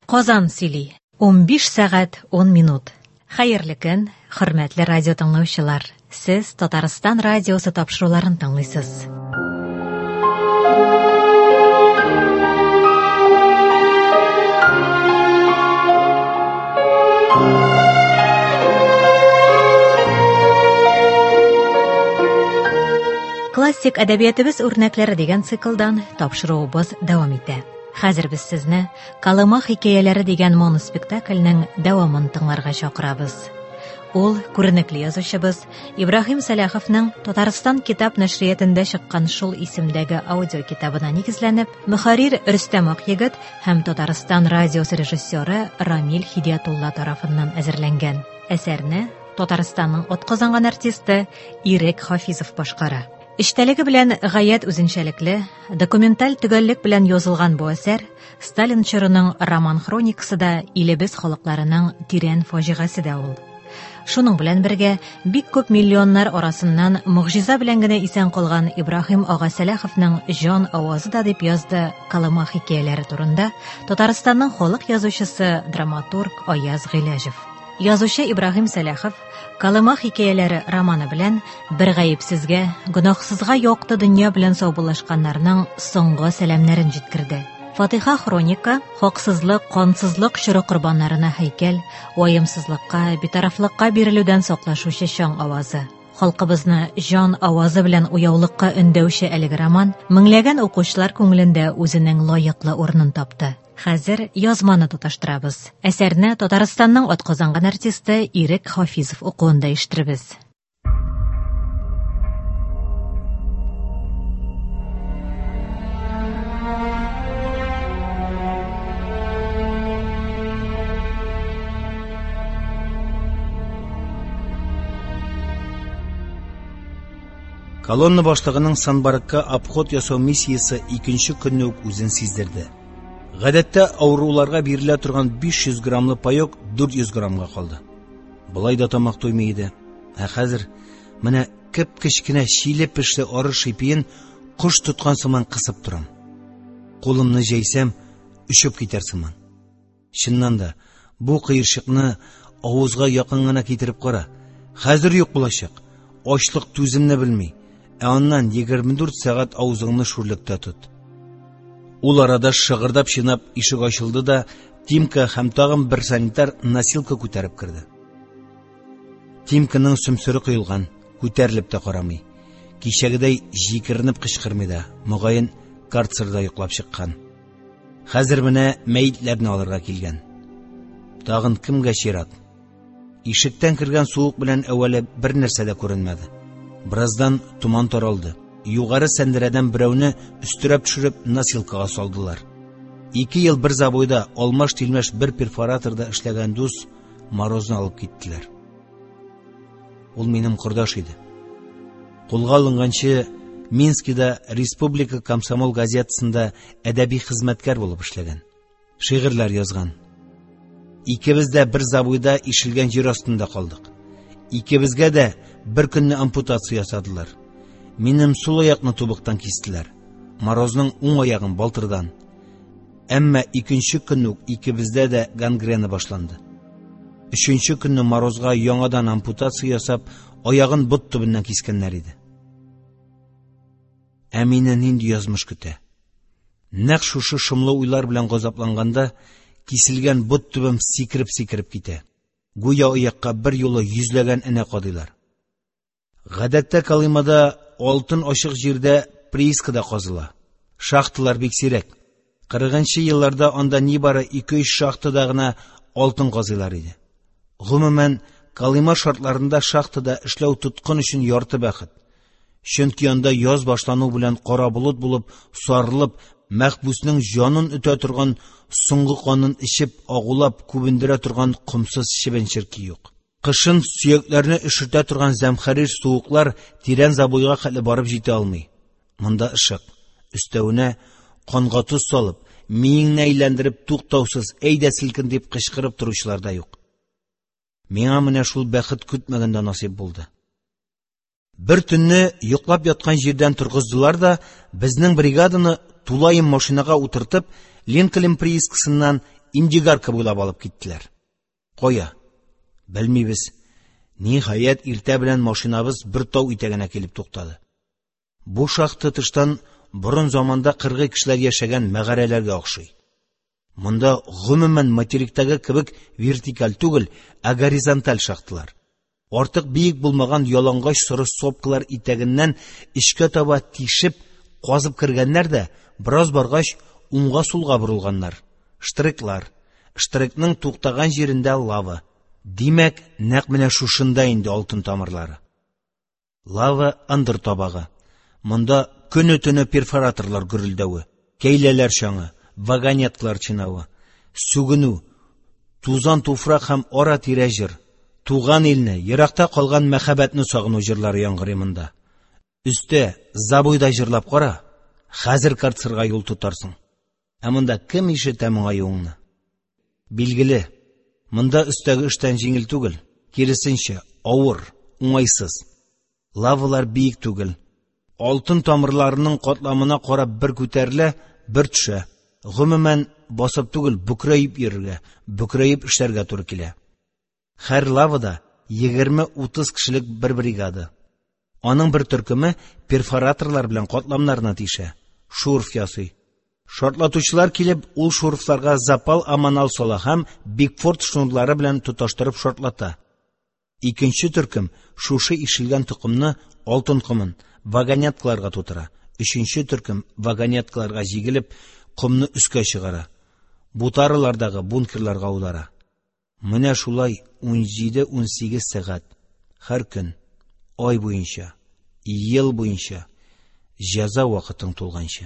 Казан сөйли. 15 сәгать 10 минут. Хәерле көн, хөрмәтле радио тыңлаучылар. Сез Татарстан радиосы тапшыруларын тыңлыйсыз. Классик әдәбиятыбыз үрнәкләре дигән циклдан тапшыруыбыз дәвам итә. Хәзер без сезне Калыма хикәяләре дигән моноспектакльнең дәвамын тыңларга чакырабыз. Ул күренекле язучыбыз Ибраһим Сәләховның Татарстан китап нәшриятендә чыккан шул исемдәге аудио китабына нигезләнеп, мөхәррир Рөстәм Акъегет һәм Татарстан радиосы режиссеры Рамил Хидиятулла тарафыннан әзерләнгән. Әсәрне Татарстанның атказанган артисты Ирек Хафизов башкара. Эчтәлеге белән гаять үзенчәлекле, документаль төгәллек белән язылган бу әсәр Сталин чорының роман хроникасы да илебез халыкларының тирән фаҗигасы да ул. Шуның белән бергә бик күп миллионнар арасыннан мөгъҗиза белән генә исән калган Ибраһим ага Сәләховның җан авазы да дип язды Калыма хикәяләре турында Татарстанның халык язучысы, драматург Аяз Гыйләҗев. Язучы Ибраһим Сәләхов Калыма хикәяләре романы белән бер гаепсезгә, гөнаһсызга якты дөнья белән саубуллашканнарның соңгы сәламнәрен җиткерде. Фатиха хроника хаксызлык, кансызлык чоры корбаннарына һәйкәл, ваемсызлыкка, битарафлыкка бирелүдән саклашучы чаң авазы. Халкыбызны җан авазы белән уяулыкка өндәүче әлеге роман меңләгән укучылар күңелендә үзенең лаеклы урынын тапты. Хәзер язманы тоташтырабыз. Әсәрне Татарстанның атказанган артисты Ирек Хафизов укуында ишеттербез. Колонна башлыгының Санбарыкка обход ясау миссиясы икенче көнне үк үзен сиздерде. Гадәттә авыруларга бирелә торган 500 граммлы паёк 400 граммга калды. Булай да тамак туймый иде. Хәзер менә кеп-кечкенә чиле пешле арыш шипиен кош тоткан сыман кысып торам. Кулымны җәйсәм, үчеп китәр сыман. Чыннан да, бу кыерчыкны авызга якын гына китереп кара. Хәзер юк булачак. Ачлык түземне белми. Аннан 24 сәгать авызыңны шүрлектә тот. Ул арада шыгырдап чинап ишек ачылды да Тимка һәм тагын бер санитар носилка күтәреп керде. Тимканың сөмсөре кыйлган, күтәрелеп тә карамый. Кичәгедәй җикеренеп кычкырмый да, мөгаен карцерда йоклап чыккан. Хәзер менә мәйетләрне алырга килгән. Тагын кемгә чират? Ишектән кергән суык белән әвәле бер нәрсә дә күренмәде. Бираздан туман таралды. Югары сәндерәдән берәүне өстерәп төшереп носилкага салдылар. 2 ел бер забойда алмаш-тилмәш бер перфораторда эшләгән дус Морозны алып киттеләр. Ул минем кордаш иде. Кулга алынганчы Минскида Республика комсомол газетасында әдәби хезмәткәр булып эшләгән. Шигырьләр язган. Икебез дә бер забойда ишелгән җир астында калдык. Икебезгә дә бер көнне ампутация ясадылар. Минем сул аякны тубыктан кистеләр. Морозның уң аягын балтырдан. Әмма икенче көнне икебездә дә гангрена башланды. Өченче көнне Морозга яңадан ампутация ясап, аягын бот төбеннән кискәннәр иде. Ә мине нинди язмыш көтә? Нәкъ шушы шомлы уйлар белән газапланганда, киселгән бот төбем сикереп китә. Гүя аякка бер юлы йөзләгән энә кадыйлар. Гадәттә Калымада алтын ачык җирдә приискада казыла. Шахталар бик сирәк. 40нчы елларда анда нибары 2-3 шахтада гына алтын казыйлар иде. Гомумән, Калыма шартларында шахтада эшләү тоткын өчен ярты бәхет. Чөнки анда яз башлану белән кара болыт булып, сарылып, мәхбүснең җанын үтә торган, соңгы канын ичеп, агулап, күбендерә торган кумсыз чебенчерки юк. Кышын сөякләрне өшертә торган зәмхәрир суыклар тирән забойга хәтле барып җитә алмый. Монда ышык, өстәвенә канга туз салып, миеңне әйләндереп туктаусыз әйдә силкен дип кычкырып торучылар да юк. Миңа менә шул бәхет көтмәгәндә насыйп булды. Бер төнне йоклап яткан җирдән торгыздылар да безнең бригаданы тулайым машинага утыртып Линкольн приискасыннан Индигарка буйлап алып киттеләр. Кая? Белмибез. Ниһаять, иртә белән машинабыз бер тау итәгенә килеп туктады. Бу шахта тыштан борын заманда 40 кешеләр яшәгән мәгарәләргә охшый. Монда гомумән материктагы кебек вертикаль түгел, ә горизонталь шахталар. Артык биек булмаган ялангач соры сопкалар итәгеннән ичкә таба тишеп, казып кергәннәр дә, бераз баргач уңга-сулга борылганнар. Штриклар. Штрикның туктаган җирендә лава. Димәк, нәкъ менә шушында инде алтын тамырлары. Лава ындыр табагы. Монда көне-төне перфораторлар гөрелдәве, кәйләләр чаңы, вагонеткалар чинавы, сүгенү, тузан туфрак һәм ара тирә җыр, туган илне, еракта калган мәхәббәтне сагыну җырлары яңгырый монда. Өстә забойда җырлап кара, хәзер карцерга юл тотарсың. Ә монда кем ишетә моңа юңны? Билгеле, монда өстәге эштән җиңел түгел, киресенчә, авыр, уңайсыз. Лавалар биек түгел. Алтын тамырларының катламына карап бер күтәрелә, бер төшә. Гомумән басып түгел, бүкрәеп йөрергә, бүкрәеп эшләргә туры килә. Һәр лавада 20-30 кешелек бер бригада. Аның бер төркеме перфораторлар белән катламнарны тишә, шурф ясый. Шартлатучылар килеп, ул шурфларга запал аманал сала һәм Бигфорд шнурлары белән тоташтырып шартлата. Икенче төркем шушы ишелгән тукымны, алтын комын, вагонеткаларга тутыра. Өченче төркем вагонеткаларга җигелеп, комны өскә чыгара. Бутарылардагы бункерларга аудара. Менә шулай 17-18 сәгать һәр көн, ай буенча, ел буенча, җәза вакытың тулганчы.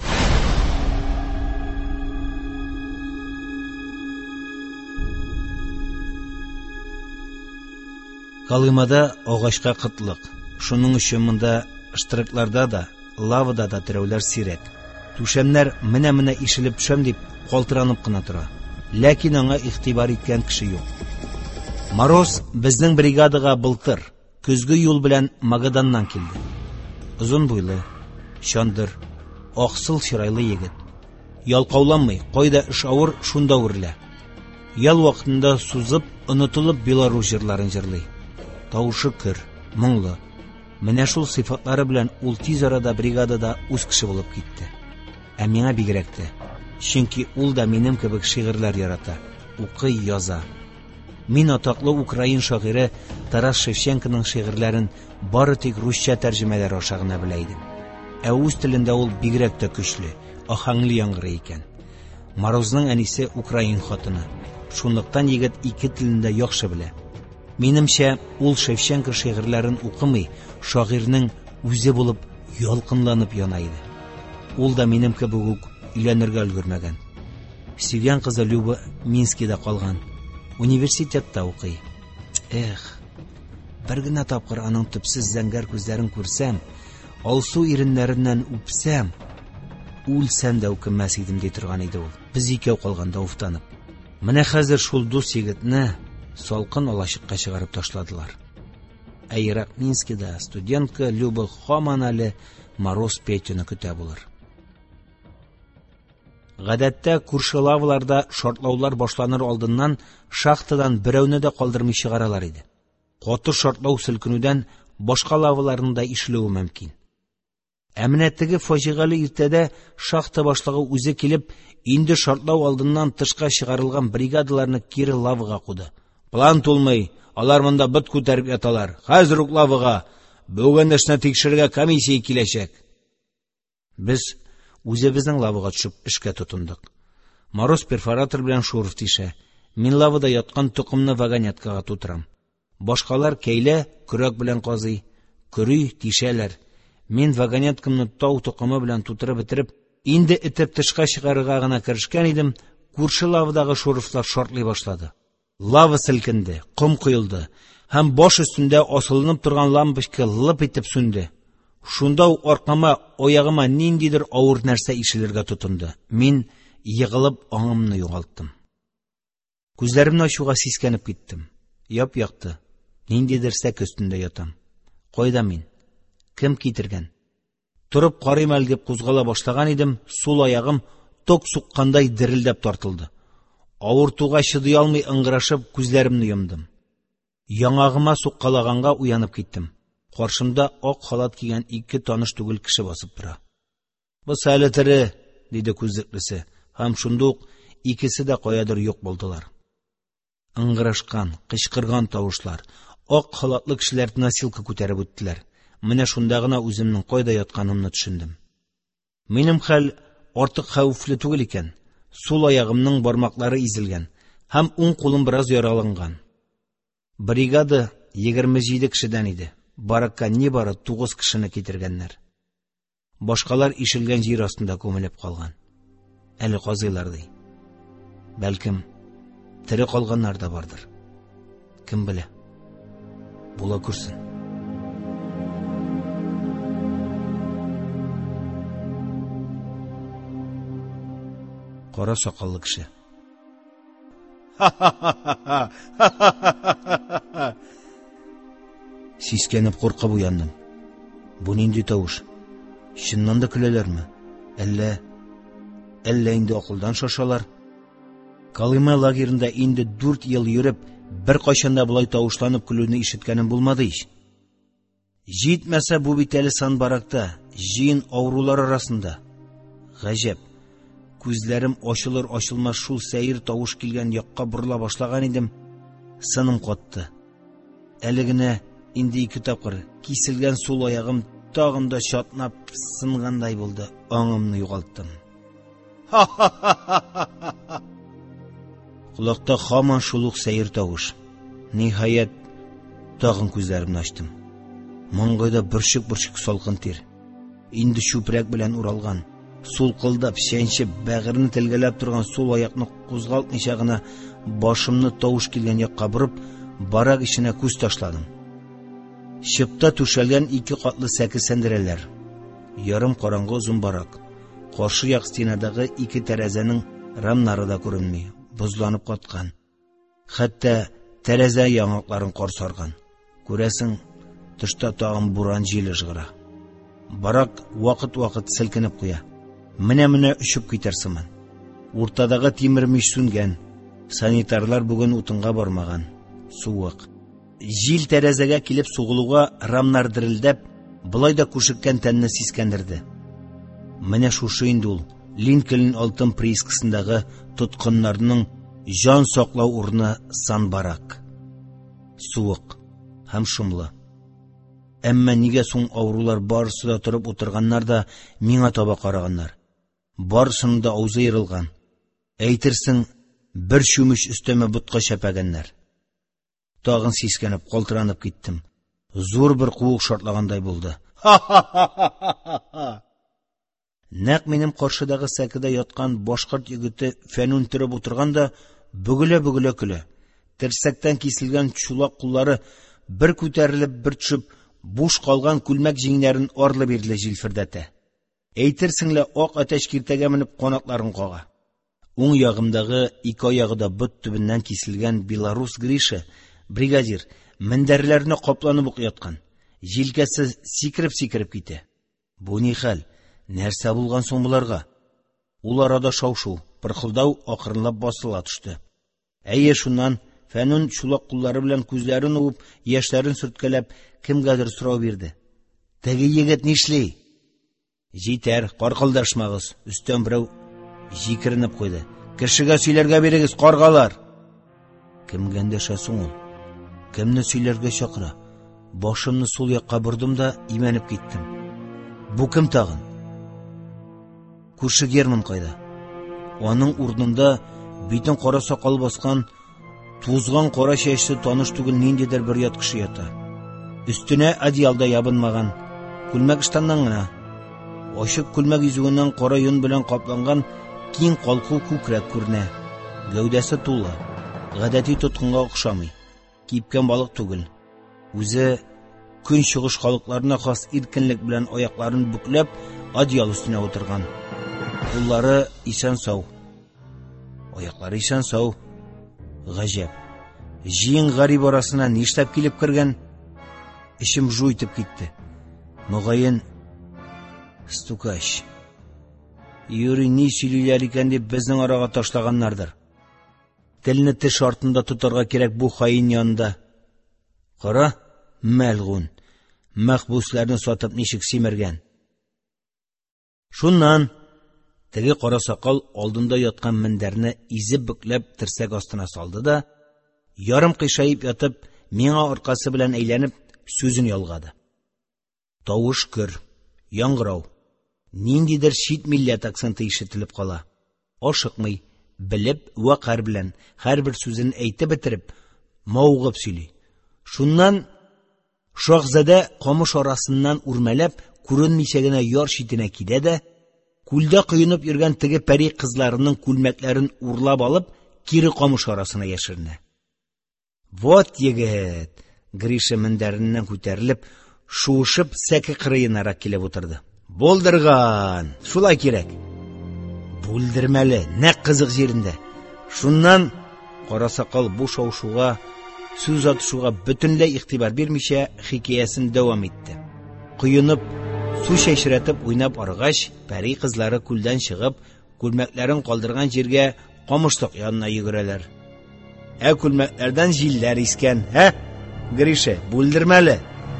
Калымада агачка кытлык. Шуның өчен монда штрикларда да, лавада да терәүләр сирәк. Түшәмнәр менә-менә ишелеп төшәм дип калтыранып кына тора. Ләкин аңа игътибар иткән кеше юк. Мороз безнең бригадага былтыр көзге юл белән Магаданнан килде. Озын буйлы, чандыр, аксыл чырайлы егет. Ялкауланмый, кайда эш авыр, шунда үрлә. Ял вакытында сузып, онытылып Беларусь җырларын җырлый. Тавышы көр, моңлы. Менә шул сыйфатлары белән ул тиз арада бригадада үз кеше булып китте. Ә миңа бигрәк тә, чөнки ул да минем кебек шигырьләр ярата, укый, яза. Мин атаклы украин шагыйре Тарас Шевченконың шигырьләрен бары тик русча тәрҗемәләре аша гына белә идем. Ә үз телендә ул бигрәк тә көчле, ахаңлы яңгырый икән. Морозның әнисе украин хатыны. Шунлыктан егет ике телендә яхшы белә. Минемчә, ул Шевченко шигырьләрен укымый, шагыйрьнең үзе булып ялкынланып яна иде. Ул да минем кебек үк өйләнергә өлгермәгән. Сөйгән кызы Люба Минскида калган. Университетта укый. Бер генә тапкыр аның төпсез зәңгәр күзләрен күрсәм, алсу иреннәреннән үпсәм, үлсәм дә үкенмәс идем ди торган иде ул. Без икәү калганда уфтанып. Менә хәзер шул дус егетне салкын алачыкка чыгарып ташладылар. Ә ерак Минскида студентка Люба һаман әле Мороз Петяны көтә булыр. Гадәттә, күрше лаваларда шартлаулар башланыр алдыннан шахтадан берәүне дә калдырмый чыгаралар иде. Каты шартлау селкенүдән башка лаваларында ишелүе мөмкин. Ә менә теге фаҗигале иртәдә шахта башлыгы үзе килеп, инде шартлау алдыннан тышка чыгарылган бригадаларны кире лавага куды. План тулмый, алар монда бит күтәреп яталар. Хәзер үк лавага, бүген эшне тикшерергә комиссия киләчәк. Без үзебезнең лавага төшеп эшкә тотындык. Мороз перфоратор белән шурф тишә. Мин лавада яткан тукымны вагонеткага тутырам. Башкалар кәйлә, көрәк белән казый, көрүй тишәләр. Мин вагонеткамны тау тукымы белән тутырып бетереп, инде этеп тышка чыгарырга гына керешкән идем, күрше лавадагы шурфлар шартлый башлады. Лава селкенде, ком куелды, һәм баш өстендә асылынып торган лампочка лып итеп сүнде. Шунда ук аркама, аягыма ниндидер авыр нәрсә ишелергә тотынды. Мин егылып аңымны югалттым. Күзләремне ачуга сискәнеп киттем. Яп-якты, ниндидер сәк өстендә ятам. Кайда мин? Кем китергән? Турып карыйм әле дип кузгала башлаган идем, сул аягым ток суккандай дерелдәп тартылды. Авыртуга чыдый алмый ыңгырашып күзләремне йомдым. Яңагыма суккалаганга уянып киттем. Каршымда ак халат кигән ике таныш түгел кеше басып тора. "Бу әле тере", диде күзлеклесе, һәм шунда ук икесе дә каядыр юк булдылар. Ыңгырашкан, кычкырган тавышлар, ак халатлы кешеләр носилка күтәреп үттеләр. Менә шунда гына үземнең кайда ятканымны төшендем. Минем хәл артык хәвефле түгел икән. Сул аягымның бармаклары изелгән һәм уң кулым бераз яраланган. Бригада 27 кешедән иде. Баракка нибары 9 кешене китергәннәр. Башкалар ишелгән җир астында күмелеп калган. Әле казыйлар ди. Бәлкем, тере калганнар да бардыр. Кем белә? Була күрсен. Кара сакаллы кеше. Сискәнеп куркып уяндым. Бу нинди тавыш? Чыннан да көләләрме? Әллә инде акылдан шашалар? Калыма лагерында инде 4 ел йөреп, бер кайчанда булай тавышланып көлүне ишеткәнем булмады ич. Җитмәсә бу бит әле Санбаракта, җыен авырулар арасында. Гаҗәп. Күзләрем ачылыр-ачылмас шул сәер тавыш килгән якка борыла башлаган идем, сыным катты. Әле генә инде 2 тапкыр киселгән сул аягым тагын да чатнап сынгандай булды. Аңымны югалттым. Кулакта һаман шул ук сәер тавыш. Ниһаять, тагын күзләремне ачтым. Маңгайда бөрчек салкын тир. Инде чүпрәк белән уралган. Сулкылдап, шәнчеп, бәгырны телгәләп торган сул аякны кузгалтмыйча гына башымны тавыш килгән якка борып, барак иченә күз ташладым. Чыпта түшәлгән 2 катлы сәке сәндерәләр. Ярым караңгы озын барак. Каршы як стенадагы 2 тәрәзәнең рамнары да күренми, бозланып каткан. Хәтта тәрәзә яңакларын кар сарган. Күрәсең, тышта тагын буран җиле жгыра. Барак вакыт-вакыт селкенеп куя. Менә өчеп китәрсемен. Уртадагы тимер мич сүнгән. Санитарлар бүген утынга бармаган. Суык. Җил тәрәзәгә килеп сугылуга рамнар дерелдәп, булай да күшеккән тәнне сискәндерде. Менә шушы инде ул Линкольн алтын приискасындагы тоткыннарның җан саклау урыны Санбарак. Суык һәм шомлы. Әмма нигә соң авырулар барысы да торып утырганнар да миңа таба караганнар. Барысының да авызы ярылган. Әйтерсең, бер чүмеч өстәмә бутка чәпәгәннәр. Тагын сискәнеп, калтыранып киттем. Зур бер куык шартлагандай булды. Нәкъ минем каршыдагы сәкедә яткан башкорт егете Фәнүн торып утырганда, бөгелә-бөгелә көлә. Терсәктән киселгән чулак куллары бер күтәрелеп, бер төшеп, буш калган күлмәк җиңнәрен арлы-бирле җилфердәтә. Әйтерсеңлә ак әтәч киртәгә менеп канатларын кага. Уң ягымдагы 2 аягы да бот төбеннән киселгән белорус Гриша, бригадир, мендәрләрне капланып ук яткан. Җилкәсе сикереп китә. Бу ни хәл? Нәрсә булган соң буларга? Ул арада шау-шу, пырхылдау акрынлап басыла төште. Әйе, шуннан Фәнүн чулак куллары белән күзләрен уып, яшьләрен сөрткәләп, кемгәдер сорау бирде. Теге егет нишли? Җитәр, каркылдашмагыз. Өстән берәү җикеренеп куйды. Кешегә сөйләргә бирегез, каргалар. Кемгә дәшә соң ул? Кемне сөйләргә чакыра? Башымны сул якка бордым да имәнеп киттем. Бу кем тагын? Күрше Герман кайда? Аның урынында битен кара сакал баскан, тузган кара чәчле таныш түгел ниндидер бер ят кеше ята. Өстенә одеялда ябынмаган, күлмәк ыштаннан гына. Ачык күлмәк йөзүгеннән кара йон белән капланган киң калку күкрәк күренә. Гәүдәсе тулы, гадәти тоткынга охшамый. Кипкән балык түгел. Үзе көн чыгыш халыкларына хас иркенлек белән аякларын бүкләп, одеял өстенә утырган. Куллары исән сау. Аяклары исән сау. Гаҗәп. Җиң гариб арасына нишләп килеп кергән? Ишем жу итеп китте. Мөгаен стукач. Юри ни сөйлиләр икән дип безнең арага ташлаганнардыр. Телне теш артында тотарга кирәк бу хаин янында. Кара, мәлгун. Мәхбүсләрне сатып ничек симергән. Шуннан теге кара сакал алдында яткан мендәрне изеп бүкләп терсәк астына салды да, ярым кыйшаеп ятып, миңа аркасы белән әйләнеп, сүзен ялгады. Тавыш көр, яңгырау. Ниндидер чит милләт акценты ишетелеп кала. Ашыкмый, белеп, вакар белән һәрбер сүзен әйтеп бетереп, маугып сөйли. Шуннан Шахзадә камыш арасыннан үрмәләп, күренмичә генә яр читенә килә дә, күлдә коенып йөргән теге пәри кызларының күлмәкләрен урлап алып, кире камыш арасына яшеренә. Вот егет! Гриша мендәреннән күтәрелеп, шуышып сәке кырыенарак килеп утырды. Булдырган! Шулай кирәк. Бүлдермәле, нәк кызык җирендә. Шуннан кара сакал бу шаушуга, сүз атышуга бөтенләй игътибар бирмичә, хикәясен дәвам итте. Коенып, су чәчрәтеп уйнап арыгач, пәри кызлары күлдән чыгып, күлмәкләрен калдырган җиргә камышлык янына йөгерәләр. Күлмәкләрдән җилләр искән, Гриша, бүлдермәле.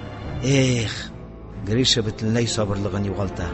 Гриша бөтенләй сабырлыгын югалта.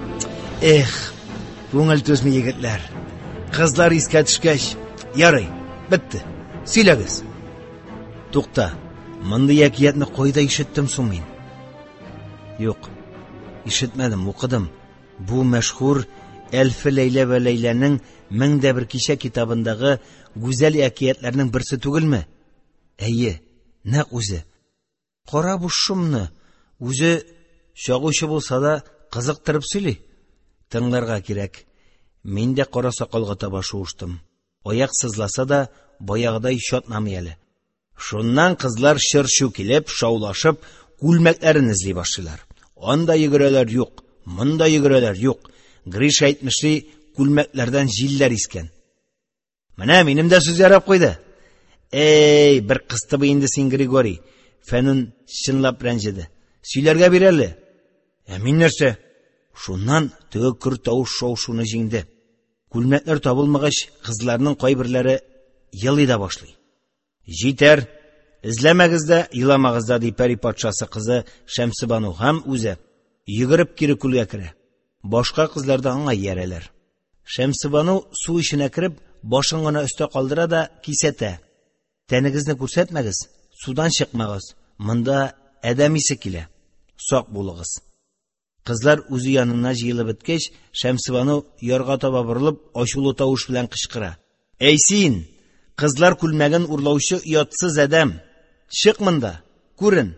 Күңел түзми егетләр. Кызлар искә төшкәч, ярый, бетте. Сөйләгез. Тукта, мондый әкиятне кайда ишеттем соң мин? Юк, ишетмәдем, укыдым. Бу мәшһүр Әлфе Ләйлә вә Ләйләнең 1001 кичә китабындагы гүзәл әкиятләрнең берсе түгелме? Әйе, нәкъ үзе. Кара бу шумны, үзе чагучы булса да кызыктырып сөйли. Тыңларга кирәк. Мин дә кара сакалга таба шуыштым. Аяк сызласа да баягыдай шатнамый әле. Шуннан кызлар чыршу килеп, шаулашып, күлмәкләрен эзли башлыйлар. Анда йөгерәләр юк, монда йөгерәләр юк. Гриша әйтмешли, күлмәкләрдән җилләр искән. Менә минем дә сүз ярап куйды. Бер кыстыбы инде син, Григорий. Фәнун чынлап рәнҗеде. Сөйләргә бирәле. Мин нәрсә? Шуннан теге көр тавыш шау-шуны җиңде. Күлмәкләр табылмагач, кызларның кайберләре елый да башлый. Җитәр, эзләмәгез дә, иламагыз да, ди пәри патшасы кызы Шәмсебану һәм үзе. Йөгереп кире күлгә керә. Башка кызлар да аңа иярәләр. Шәмсебану су эченә кереп, башын гына өстә калдыра да кисәтә. Тәнегезне күрсәтмәгез, судан чыкмагыз. Монда әдәмисе килә. Сак булыгыз. Кызлар үзе янына җыелып беткәч, Шәмсебану ярга таба борылып, ачулы тавыш белән кычкыра. Син, кызлар күлмәген урлаучы оятсыз әдәм, чык монда, күрен.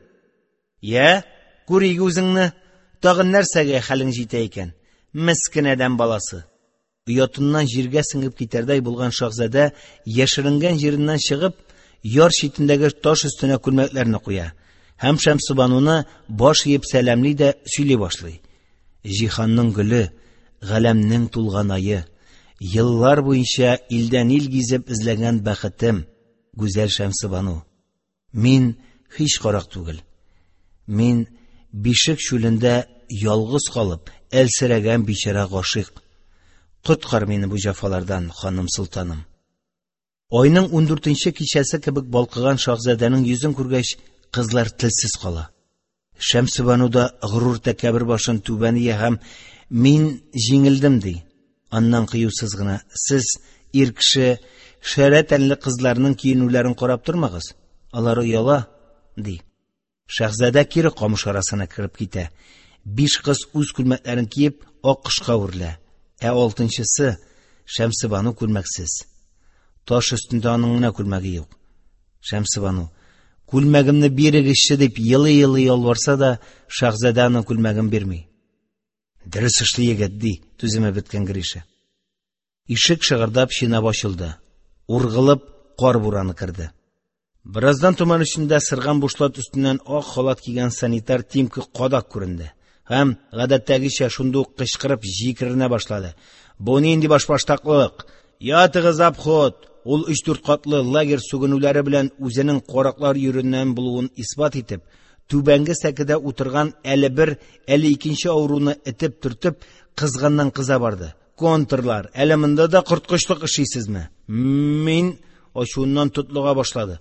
Күрик үзеңне, тагын нәрсәгә хәлең җитә икән? Мескен әдәм баласы. Оятыннан җиргә сеңеп китәрдәй булган Шахзадә яшеренгән җиреннән чыгып, яр читендәге таш өстенә күлмәкләрне куя. Һәм Шәмсебануны баш иеп сәламли дә сөйли башлый. Җиһанның гөле, галәмнең тулган айы, еллар буенча илдән ил гизеп эзләгән бәхетем, гүзәл Шәмсебану. Мин һич карак түгел. Мин бишек чүлендә ялгыз калып, әлсерәгән бичара гашыйк. Коткар мине бу җәфалардан, ханым солтаным. Айның 14нче кичәсе кебек балкыган Шахзадәнең йөзен күргәч, кызлар телсез кала. Шәмсебану да горур тәкәббер башын түбән ия һәм мин җиңелдем ди. Аннан кыюсыз гына, сез ир кеше шәрә тәнле кызларның киенүләрен карап тормагыз. Алар ояла, ди. Шәхзадә кире камыш арасына кирип китә. 5 кыз үз күлмәкләрен киеп, ак кышка үрелә. 6нчысы Шәмсебану күлмәксез. Таш өстендә аның гына күлмәге юк. Шәмсебану, күлмәгемне бирегезче дип елый-елый ялварса да, Шәхзадә аның күлмәген бирми. Дөрес эшле егет, ди, түземе беткән Гриша. Ишек шыгырдап чинап ачылды. Ургылып кар бураны кирде. Бираздан туман эчендә сырган бушлат өстеннән ак халат кигән санитар Тимка кадак күренде. Һәм гадәттәгечә шунда ук кычкырып җикеренә башлады. Бу нинди башбаштаклык? Ятыгыз обход! Ул 3-4 катлы лагерь сугынулары белән үзенең караклар йөреннән булуын исбат итеп, түбәнге сәкедә утырган әле бер, әле икенче авыруны этеп төртеп, кызганнан кыза барды. Контрлар, әле монда да корткычлык эшисезме? Мин ачуыннан тотлыга башлады.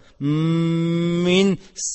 Мин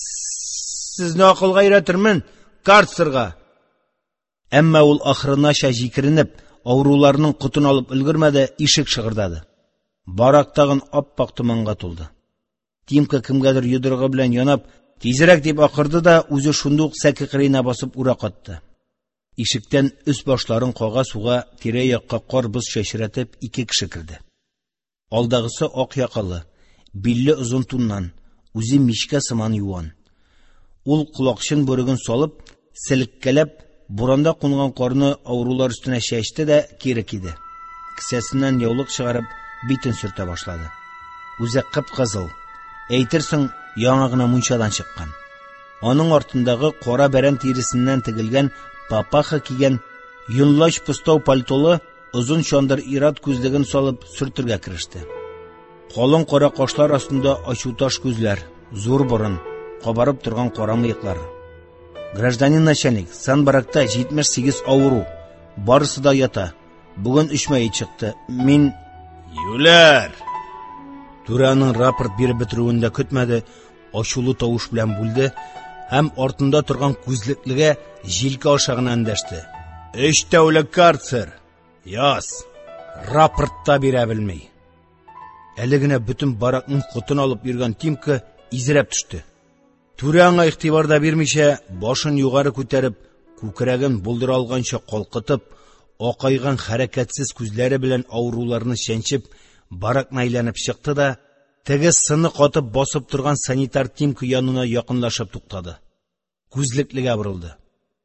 сезне акылга өйрәтермен, карцерга. Әмма ул ахырынача җикеренеп, авыруларның кутын алып өлгермәде, ишек шыгырдады. Барак тагын аппак томанга тулды. Тимка кемгәдер йодрыгы белән янап, тизрәк дип акырды да, үзе шундук сәке кырыена басып ура катты. Ишектән үз башларын кага-суга, тирә-якка кар боз чәчрәтеп, 2 кеше керде. Алдагысы ак якалы, билле озын туннан, үзе мичкә сыман юан. Ул кулакчын бүреген салып, селеккәләп, буранда кунган карны авырулар өстенә чәчте дә кире киде. Кесәсеннән яулык чыгарып, битен сөртә башлады. Үзе кып-кызыл, әйтерсең, яңа гына мунчадан чыккан. Аның артындагы кара бәрән тиресеннән тегелгән папаха кигән юнлач пустау пальтолы озын чандыр ират күзлеген салып сөртергә кереште. Калын кара кашлар астында ачуташ күзләр, зур борын, кабарып торган кара мыеклар. Гражданин начальник, санбаракта 78 авыру, барысы да ята. Бүген 3 мәйет чыкты. Мин юләр. Түраның рапорт биреп бетерүендә көтмәде, ачулы тавыш белән бүлде һәм артында торган күзлеклегә җилкә аша гына эндәште. 3 тәүлек карцер. Яз. Рапортта бирә белми. Әле генә бөтен баракның кутын алып йөргән Тимка изрәп төште. Түрәңә игътибар да бирмичә, башын югары күтәреп, күкрәген булдыра алганча калкытып, акайган хәрәкәтсез күзләре белән авыруларны чәнчеп, баракны әйләнеп чыкты да, теге сыны катып басып торган санитар Тимка янына якынлашып туктады. Күзлеклегә борылды.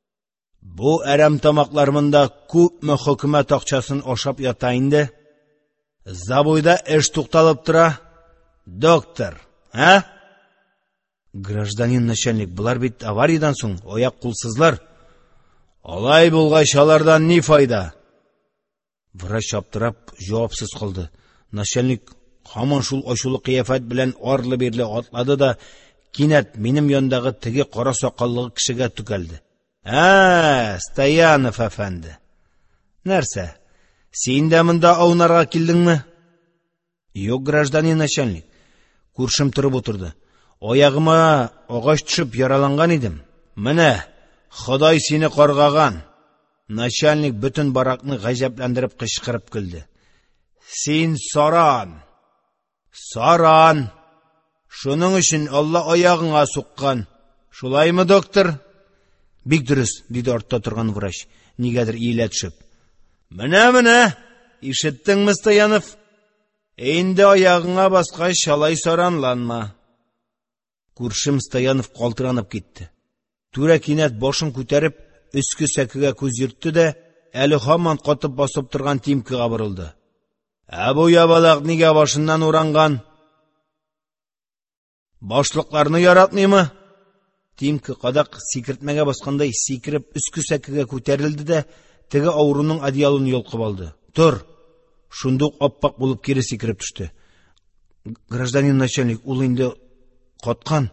Бу әрәм тамаклар монда күпме хөкүмәт акчасын ашап ята инде. Забойда эш тукталып тора. Доктор, а? Гражданин начальник, булар бит авариядан соң аяк кулсызлар. Алай булгач алардан ни файда? Врач аптырап җавапсыз калды. Начальник һаман шул ачулы кыяфәт белән арлы-бирле атлады да, кинәт минем яндагы теге кара сакаллы кешегә түкәлде. Стоянов әфәнде. Нәрсә? Син дә монда аунарга килдеңме? Юк, гражданин начальник. Күршем торып утырды. Аягыма агач төшеп яраланган идем. Менә, Ходай сине каргаган. Начальник бөтен баракны гаҗәпләндереп кычкырып көлде. Син саран. Саран. Шуның өчен Алла аягыңа суккан. Шулаймы, доктор? Бик дөрес, диде артта торган врач, нигәдер иелә төшеп. Менә, ишеттеңме, Стоянов? Инде аягыңа баскач шалай саранланма. Күршем Стоянов калтыранып китте. Түрә кинәт башын күтәреп, өске сәкегә күз йөртте дә, әле һаман катып басып торган Тимкага борылды. Бу ябалак нигә башыннан уранган? Башлыкларны яратмыймы? Тимка кадак сикертмәгә баскандай сикереп өске сәкегә күтәрелде дә, теге авыруның одеялын йолкып алды. Тор. Шундук аппак булып кире сикереп төште. Гражданин начальник, ул инде каткан.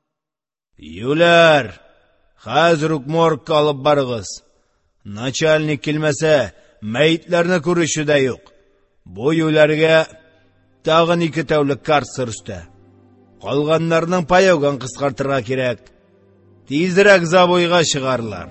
Юләр, хәзер үк моргка алып барыгыз. Начальник килмәсә, мәйетләрне күрешү дә юк. Бу юләргә тагын 2 тәүлек карцер өстә. Калганнарның паягын кыскартырга кирәк. Тизрәк забойга чыгарлар.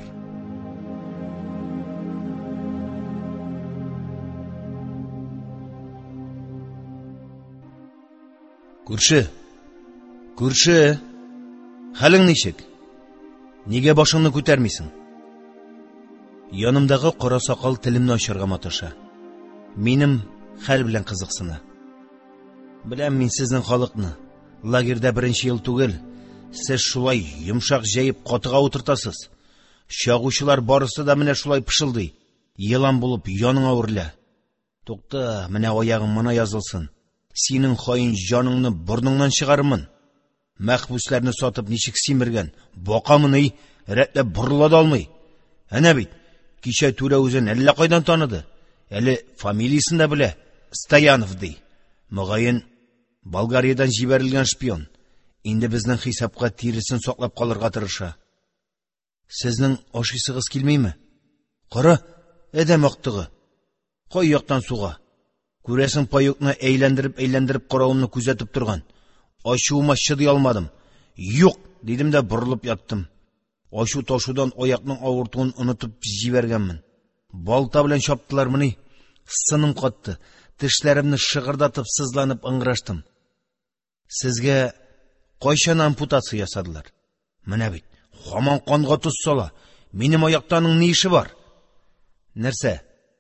Күрше, хәлең ничек? Нигә башыңны күтәрмисең? Янымдагы кара сакал телемне ачарга маташа. Минем хәл белән кызыксына. Беләм мин сезнең халыкны. Лагерьдә 1нче ел түгел. Сез шулай йомшак җәеп катыга утыртасыз. Чагучылар барысы да менә шулай пышылдый. Елан булып яныңа үрлә. Тукта, менә аягың моны язылсын. Синең хаин җаныңны бурныңнан чыгармын. Мәхбүсләрне сатып ничек симергән? Бакамыны рәтләп бурыла да алмый. Әнә бит, кичә түрә үзен әллә кайдан таныды. Әле фамилиясын да белә. Стоянов ди. Мөгаен Болгариядән җибәрелгән шпион. Инде безнең хисапка тиресен саклап калырга тырыша. Сезнең ашыйсыгыз килмейме? Кара, әдәм актыгы. Кай яктан суга? Күрәсең, паёкны әйләндереп каравымны күзәтеп торган. Ачуыма чыдый алмадым. Юк, дидем дә борылып яттым. Ачу ташудан аякның авыртуын онытып җибәргәнмен. Балта белән чаптылармыни? Сыным катты. Тешләремне шыгырдатып сызланып ыңгыраштым. Сезгә кайчан ампутация ясадылар? Менә бит, һаман канга туз сала. Минем аяктаның ни ише бар? Нәрсә?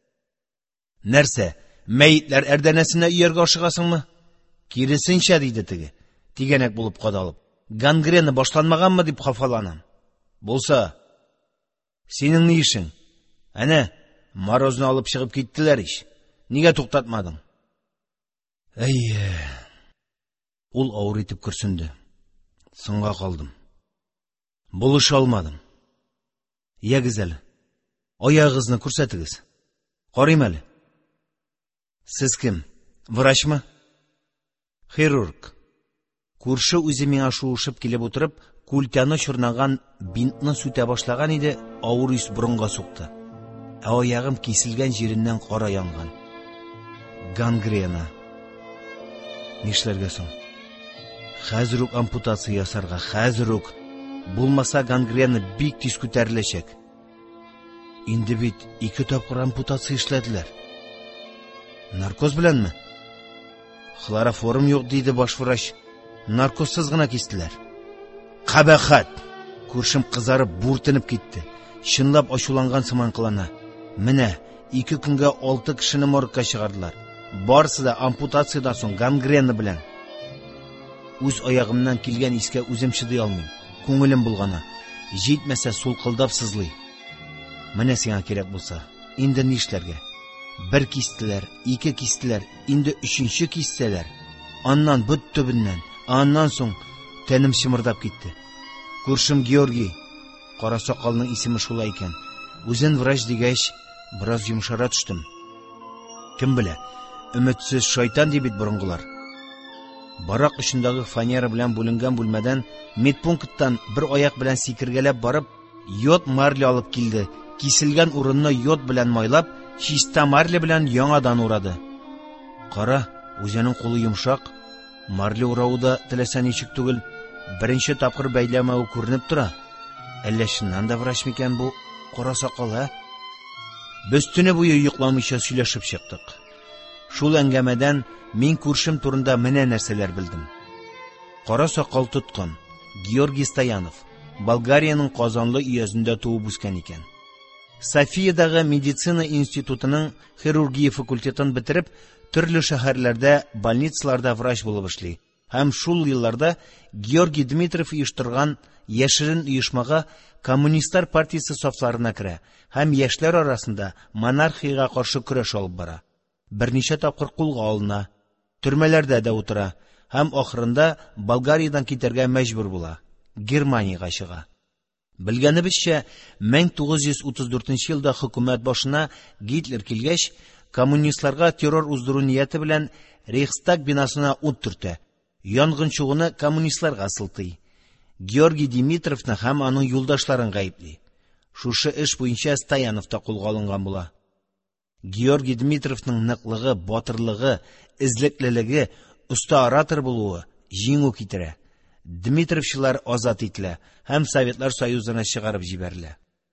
Мәйетләр әрдәнәсенә ияргә ашыгасыңмы? Киресенчә, диде теге, тигәнәк булып кадалып. Гангрена башланмаганмы дип хафаланам. Булса, синең ни ишең? Әнә, морозны алып чыгып киттеләр ич. Нигә туктатмадың? Әйе. Ул авыр итеп көрсенде. Сынга калдым. Булыша алмадым. Ягез әле. Аягыгызны күрсәтегез. Карыйм әле. Сез кем? Врачмы? Хирург. Күрше үзе миңа шуышып килеп утырып, культяны чорнаган бинтны сүтә башлаган иде, авыр ис борынга сукты. Аягым киселгән җиреннән кара янган. Гангрена. Нишләргә соң? Хәзер үк ампутация ясарга, хәзер үк. Булмаса гангрена бик тиз күтәреләчәк. Инде бит 2 тапкыр ампутация эшләделәр. Наркоз беләнме? Хлороформ юк, диде баш врач. Наркозсыз гына кистеләр. Кабахат! Күршем кызарып, бүртенеп китте. Чынлап ачуланган сыман кылана. Менә 2 көнгә 6 кешене моргка чыгардылар. Барысы да ампутациядан соң гангрена белән. Үз аягымнан килгән искә үзем чыдый алмыйм. Күңелем булгана. Җитмәсә сулкылдап сызлый. Менә сиңа кирәк булса, инде нишләргә? 1 кистеләр, 2 кистеләр, инде 3нче кистеләр. Аннан бөт төбеннән, аннан соң тәнем чымырдап китте. Күршем Георгий, кара сакалның исеме шулай икән. Үзен врач дигәч, бераз йомшара төштем. Кем белә, өметсез шайтан ди бит борынгылар. Барак очындагы фанера белән бүленгән бүлмәдән медпункттан 1 аяк белән сикергәләп барып, йод марля алып килде. Киселгән урынны йод белән майлап, чиста марля белән яңадан урады. Кара, үзенең кулы йомшак. Марля урауы да теләсә ничек түгел. 1нче тапкыр бәйләмәү күренеп тора. Әллә чыннан да врач микән бу кара сакал, ә? Без төне буе йокламыйча сөйләшеп чыктык. Шул әңгәмәдән мин күршем турында менә нәрсәләр белдем. Кара сакал тоткан Георгий Стоянов Болгариянең Казанлы өязендә туып үскән икән. Софиядагы медицина институтының хирургия факультетын бетереп, төрле шәһәрләрдә, больницаларда врач булып эшли. Һәм шул елларда Георгий Дмитриев оештырган яшерен оешмага Коммунистлар партиясе сафларына керә һәм яшьләр арасында монархиягә каршы көрәш алып бара. Берничә тапкыр кулга алына, төрмәләрдә дә утыра һәм ахырында Болгариядән китәргә мәҗбүр була. Германиягә чыга. Белгәнебезчә, 1934 елда хөкүмәт башына Гитлер килгәч, коммунистларга террор уздыру нияте белән Рейхстаг бинасына ут төртә. Янгын чугыны коммунистларга сылтый. Георгий Дмитриевны һәм аның юлдашларын гаепли. Шушы эш буенча Стоянов та кулга алынган була. Георгий Дмитриевның ныклыгы, батырлыгы, излеклелеге, уста оратор булуы җиңү китерә. Дмитриевчылар азат ителә һәм Советлар Союзына чыгарып җибәрелә.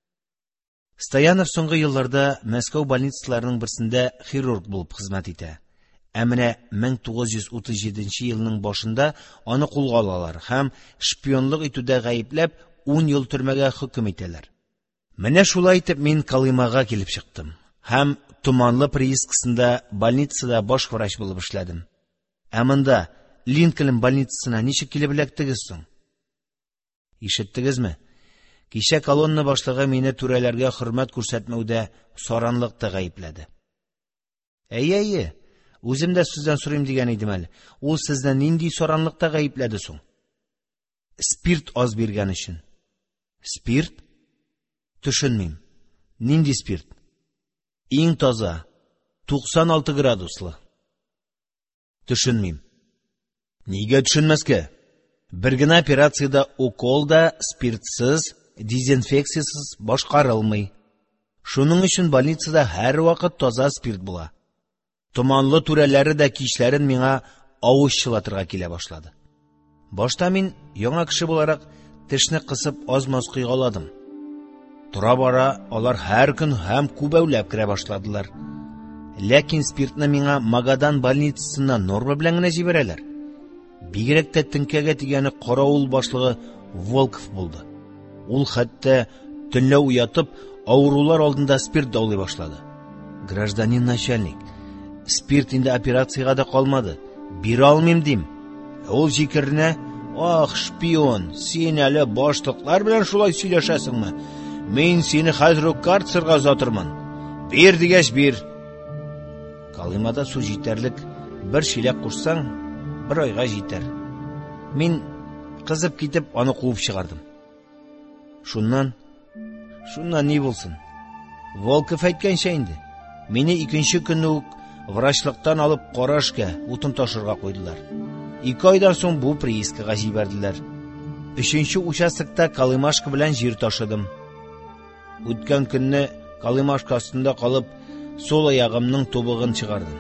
Стоянов соңгы елларда Мәскәү больницаларының берсендә хирург булып хезмәт итә. Ә менә 1937 елның башында аны кулга алалар һәм шпионлык итүдә гаепләп 10 ел төрмәгә хөкем итәләр. Менә шулай итеп мин Калыймага килеп чыктым һәм Туманлы приискасында больницада баш врач булып эшләдем. Ә монда Линкольн больницасына ничек килеп эләктегез соң? Ишеттегезме? Кичә колонна башлыгы мине түрәләргә хөрмәт күрсәтмәүдә саранлыкта гаепләде. Әйе, үзем дә сездән сорыйм дигән идем әле. Ул сезне нинди саранлыкта гаепләде соң? Спирт аз биргән өчен. Спирт? Төшенмим. Нинди спирт? Иң таза, 96 градуслы. Төшенмим. Нигә төшенмәскә? Бер генә операциядә укол да спиртсыз, Томанлы түрәләре дә кичләрен миңа авыз чылатырга килә башлады. Башта мин, яңа кеше буларак, тешне кысып аз-маз кыйгаладым. Тора-бара алар һәр көн һәм күбәүләп керә башладылар. Ләкин спиртны миңа Магадан больницасыннан норма белән генә җибәрәләр. Бигрәк тә теңкәгә тигәне каравыл башлыгы Волков булды. Ул хәтта төнлә уятып, авырулар алдында спирт даулый башлады. Гражданин начальник, спирт инде операциягә дә калмады. Бирә алмыйм дим. Ул җикеренә: "Ах, шпион, син әле башлыклар белән шулай сөйләшәсеңме? Мин сине хәзер үк карцерга озатырмын. Бир дигәч бир." Калымада су җитәрлек, бер шиләк кушсаң, бер айга җитәр. Мин кызып китеп аны куып чыгардым. Шуннан ни булсын? Волков әйткәнчә инде, мине икенче көнне үк врачлыктан алып карашка, утын ташырга куйдылар. 2 айдан соң бу приискага җибәрделәр. 3нче участокта Калымашка белән җир ташыдым. Үткән көнне Калымашка астында калып, сол аягымның тубыгын чыгардым.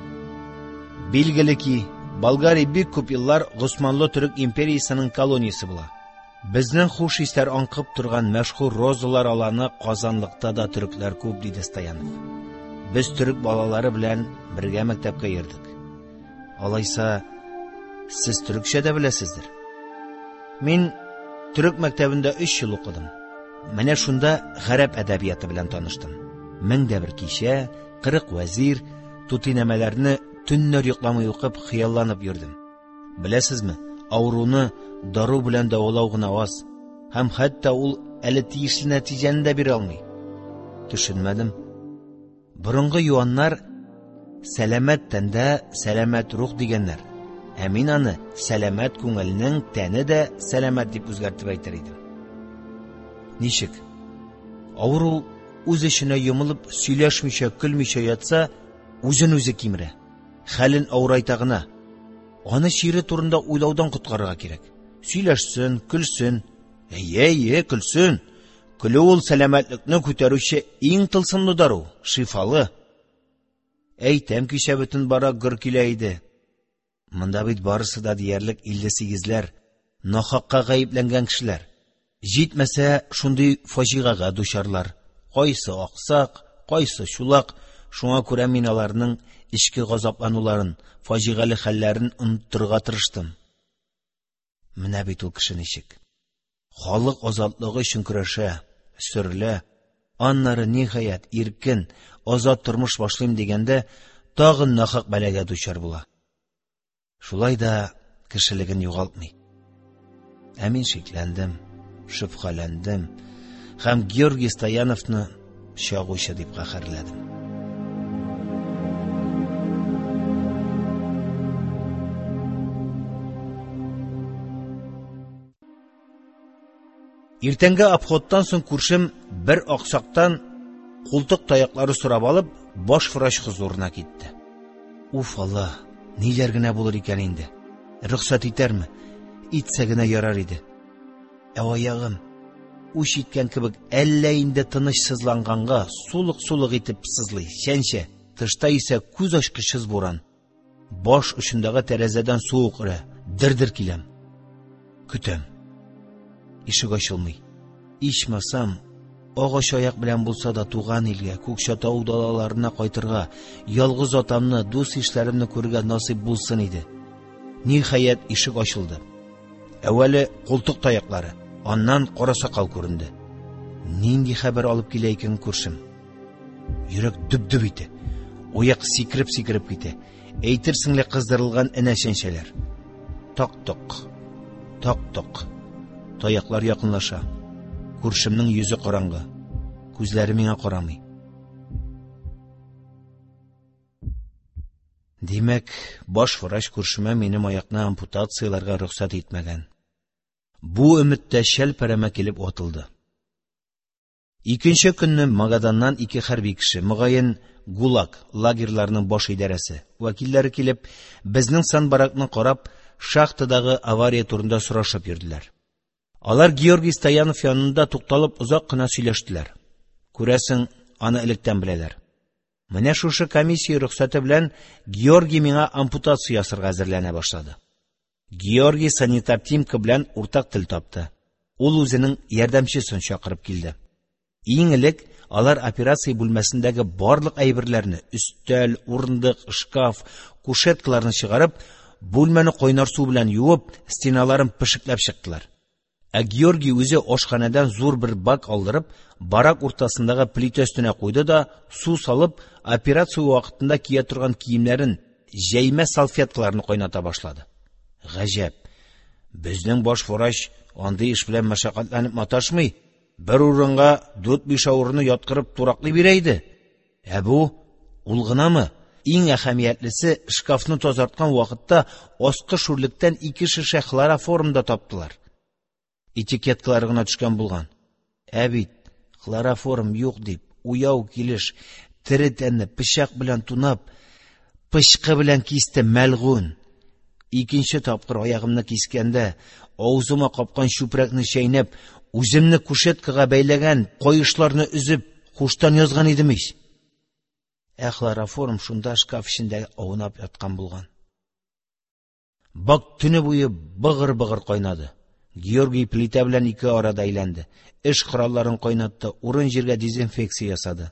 Билгеле ки, Болгария бик күп еллар Госманлы Төрек империясының колониясе була. Безнең хуш исләр аңкып торган мәшһүр розалар аланы Казанлыкта да төрекләр күп, диде Стоянов. Без төрек балалары белән бергә мәктәпкә йөрдек. Алайса, сез төрекчә дә беләсездер. Мин төрек мәктәбендә 3 ел укыдым. Менә шунда гарәп әдәбияты белән таныштым. 1001 кичә, 40 вәзир, тутинәмәләрне төннәр йокламый укып, хыялланып йөрдем. Беләсезме, авыруны дару белән дәвалау гына аз, һәм хәтта ул әле тиешле нәтиҗәне дә бирә алмый. Төшенмәдем. Борынгы юаннар сәламәт тәндә сәламәт рух дигәннәр. Ә мин аны сәламәт күңелнең тәне дә сәламәт дип үзгәртеп әйтер идем. Ничек? Авыру үз эшенә йомылып, сөйләшмичә, көлмичә ятса, үзен үзе кимерә. Хәлен авырайта гына. Аны шире турында уйлаудан коткарырга кирәк. Сөйләшсен, көлсен. Әйе, көлсен. Көлү ул сәламәтлекне күтәрүче иң тылсымлы дару, шифалы. Әйтәм, кичә бөтен бара гөр килә иде. Монда бит барысы да диярлек 58ләр, нахакка гаепләнгән кешеләр. Җитмәсә, шундый фаҗигага дучарлар. Кайсы аксак, кайсы чулак. Шуңа күрә мин аларның ички газаплануларын, фаҗигалы хәлләрен оныттырга тырыштым. Менә бит ул кеше ничек. Халык азатлыгы өчен көрәшә, сөрелә. Аннары ниһаять иркен, азат тормыш башлыйм дигәндә, тагын нахак бәләгә дучар була. Шулай да кешелеген югалтмый. Ә мин шикләндем, шөбһәләндем һәм Георгий Стояновны чагучы дип каһәрләдем. Иртәнге обходтан соң күршем бер аксактан култык таяклары сорап алып, баш врач хузурына китте. Уф, Алла, ниләр генә булыр икән инде? Рөхсәт итәрме? Итсә генә ярар иде. Ә аягым, уч иткән кебек, әллә инде тынычсызланганга, сулык-сулык итеп сызлый, чәнчә. Тышта исә күз ачкычсыз буран. Баш очындагы тәрәзәдән суык өрә, дер-дер киләм. Көтәм. Ишек ачылмый. Ичмасам, агач аяк белән булса да туган илгә, Күкчатау далаларына кайтырга, ялгыз атамны, дус ишләремне күрергә насыйп булсын иде. Ниһаять ишек ачылды. Әвәле култык таяклары, аннан кара сакал күренде. Нинди хәбәр алып килә икән күршем? Йөрәк дөп-дөп итә. Аяк сикереп китә. Әйтерсең лә кыздырылган энә чәнчәләр. Ток-ток. Таяклар якынлаша. Күршемнең йөзе караңгы. Күзләре миңа карамый. Димәк, баш врач күршемә минем аякны ампутацияларга рөхсәт итмәгән. Бу өметтә шәл-пәрәмә килеп атылды. Икенче көнне Магаданнан 2 хәрби кеше, мөгаен ГУЛАГ лагерьларының баш идарәсе, вәкилләре килеп, безнең санбаракны карап, шахтадагы авария турында сорашып йөрделәр. Алар Георгий Стоянов янында тукталып озак кына сөйләштеләр. Күрәсең, аны электән беләләр. Менә шушы комиссия рөхсәте белән Георгий миңа ампутация ясарга әзерләнә башлады. Георгий санитар Тимка белән уртак тел тапты. Ул үзенең ярдәмчесен чакырып килде. Иң элек алар операция бүлмәсендәге барлык әйберләрне, өстәл, урындык, шкаф, кушеткаларны чыгарып, бүлмәне кайнар су белән юып, стеналарын пешекләп чыктылар. Георгий үзе ашханәдән зур бер бак алдырып, барак уртасындагы плита өстенә куйды да, су салып, операция вакытында кия торган киемнәрен, җәймә салфеткаларны кайната башлады. Гаҗәп. Безнең баш врач андый эш белән мәшәкатьләнеп маташмый. Бер урынга 4-5 авырны яткырып тураклый бирә иде. Бу ул гынамы? Иң әһәмиятлесе, шкафны тазарткан вакытта аскы шүрлектән 2 шешә хлороформда таптылар. Этикеткалары гына төшкән булган. Бит, хлороформ юк дип, уяу килеш, тере тәнне пычак белән тунап, пычкы белән кисте мәлгун. Икенче тапкыр аягымны кискәндә, авызыма капкан чүпрәкне чәйнәп, үземне кушеткага бәйләгән кайышларны үзеп, хуштан язган идем ич. Хлороформ шунда шкаф эчендә аунап яткан булган. Бак төне буе быгыр-быгыр кайнады. Георгий плита белән 2 арада әйләнде. Эш коралларын кайнатты, урын җиргә дезинфекция ясады.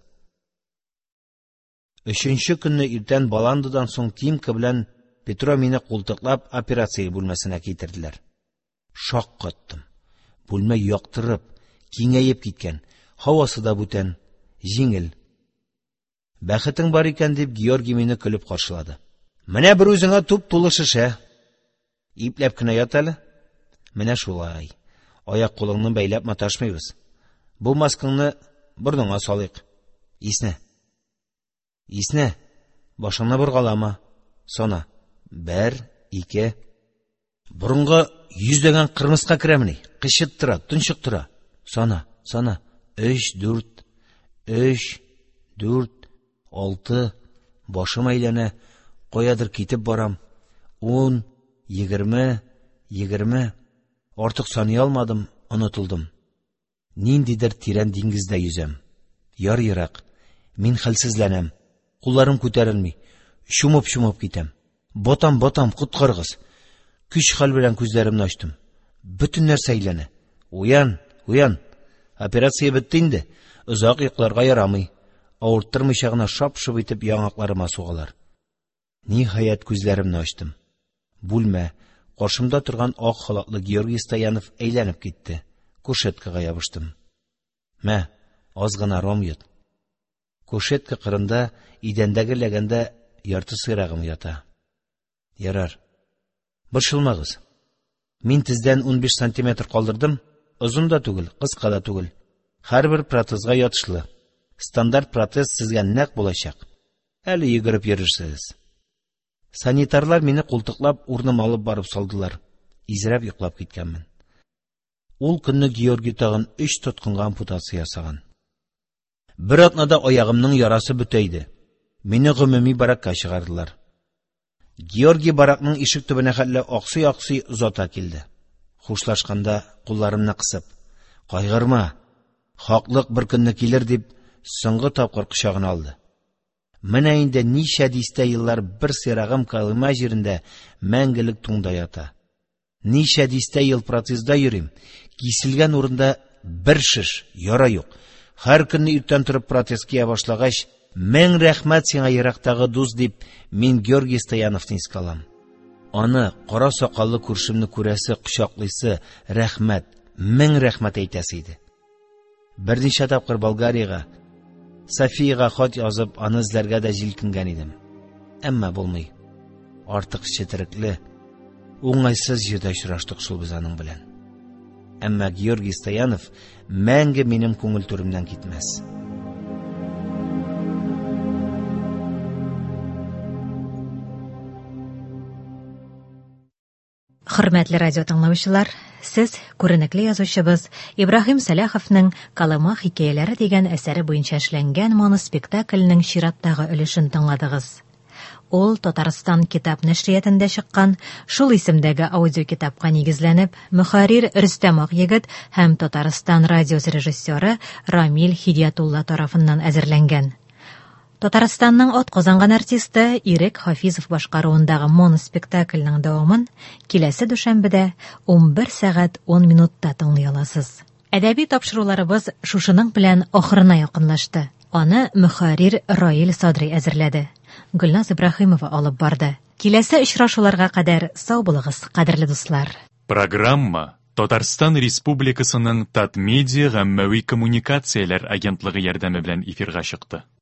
3нче көнне иртән баландыдан соң Тимка белән Петро мине култыклап операция бүлмәсенә китерделәр. Шак каттым. Бүлмә яктырып, киңәеп киткән, һавасы да бүтән, җиңел. Бәхетең бар икән дип Георгий мине көлеп каршылады. Менә бер үзеңә туп тулы шешә. Ипләп кенә ят әле. Менә шулай. Аяк кулыңны бәйләп маташмыйбыз. Бу маскаңны борныңа салыйк. Исне. Исне. Башыңны боргалама. Сона. 1, 2. Борынга 100дәгән кырмыска керәмени? Кычып тора, тынчык тора. Сона. 3, 4. 3, 4, 6. Башым әйләнә. Каядыр китеп барам. 10, 20, 20. Артык саный алмадым, онытылдым. Ниндидер тирән диңгездә yüзәм. Яр-ерак. Мин хәлсезләнәм. Кулларым күтәрелми. Шумып китәм. Батам, коткарыгыз. Көч-хәл белән күзләремне ачтым. Бүтән нәрсә әйләнә. Уян. Операция бетте инде. Озак йокларга ярамый. Авырттырмыйча гына шап-шып итеп яңакларыма сугалар. Ниһаять күзләремне ачтым. Бүлмә. Каршымда торган ак халатлы Георгий Стоянов әйләнеп китте. Кушеткага ябыштым. Мә, аз гына ром йот. Кушетка кырында, идәндәге ләгәндә ярты сыйрагым ята. Ярар. Борчылмагыз. Мин тездән 15 сантиметр калдырдым. Озын да түгел, кыска да түгел. Һәрбер протезга ятышлы. Стандарт протез сезгә нәкъ булачак. Әле йөгереп йөрерсез. Санитарлар мине култыклап, урным алып барып салдылар. Изрәп йоклап киткәнмен. Ул көнне Георгий тагын 3 тоткынга ампутация ясаган. Бер атнада аягымның ярасы бүтәйде. Мине гомуми баракка чыгардылар. Георгий баракның ишек төбенә хәтле аксый озата килде. Хушлашканда кулларымны кысып, кайгырма, хаклык бер көнне килер дип, соңгы тапкыр кочагына алды. Менә инде ничә дистә еллар бер сырагым калыма җирендә мәңгелек туңда ята. Ничә дистә ел протезда йөрим, киселгән урында бер шиш, яра юк. Һәр көнне иртән торып протез кия башлагач, 1000 рәхмәт сиңа ерактагы дус дип, мин Георгий Стояновны искалам. Аны, кара сакаллы күршемне күрәсе, кочаклыйсы, рәхмәт, 1000 рәхмәт әйтәсе иде. Берничә тапкыр Болгариягә, Софиягә хат язып, аны эзләргә дә җилкенгән идем. Әмма булмый. Артык четерекле, уңайсыз җирдә очраштык шул без аның белән. Әмма Георгий Стоянов мәңге минем күңел түремнән китмәс. Хөрмәтле радио тыңлаучылар, сез күренекле язучыбыз Ибраһим Сәләховның «Калыма хикәяләре» дигән әсәре буенча эшләнгән моноспектакльнең чираттагы өлешен тыңладыгыз. Ул Татарстан китап нәшриятендә чыккан, шул исемдәге аудиокитапка нигезләнеп, мөхәррир Рөстәм Акъегет һәм Татарстан радиос режиссеры Рамил Хидиятулла тарафыннан әзерләнгән. Татарстанның атказанган артисты Ирек Хафизов башкаруындагы моноспектакльнең дәвамын киләсе дүшәмбедә 11 сәгать 10 минутта тыңлый аласыз. Әдәби тапшыруларыбыз шушының белән ахырына якынлашты. Аны мөхәррир Раил Садри әзерләде. Гөлназ Ибраһимова алып барды. Киләсе очрашуларга кадәр сау булыгыз, кадерле дуслар. Программа Татарстан Республикасының Татмедиа гаммәви коммуникацияләр агентлыгы ярдәме белән эфирга чыкты.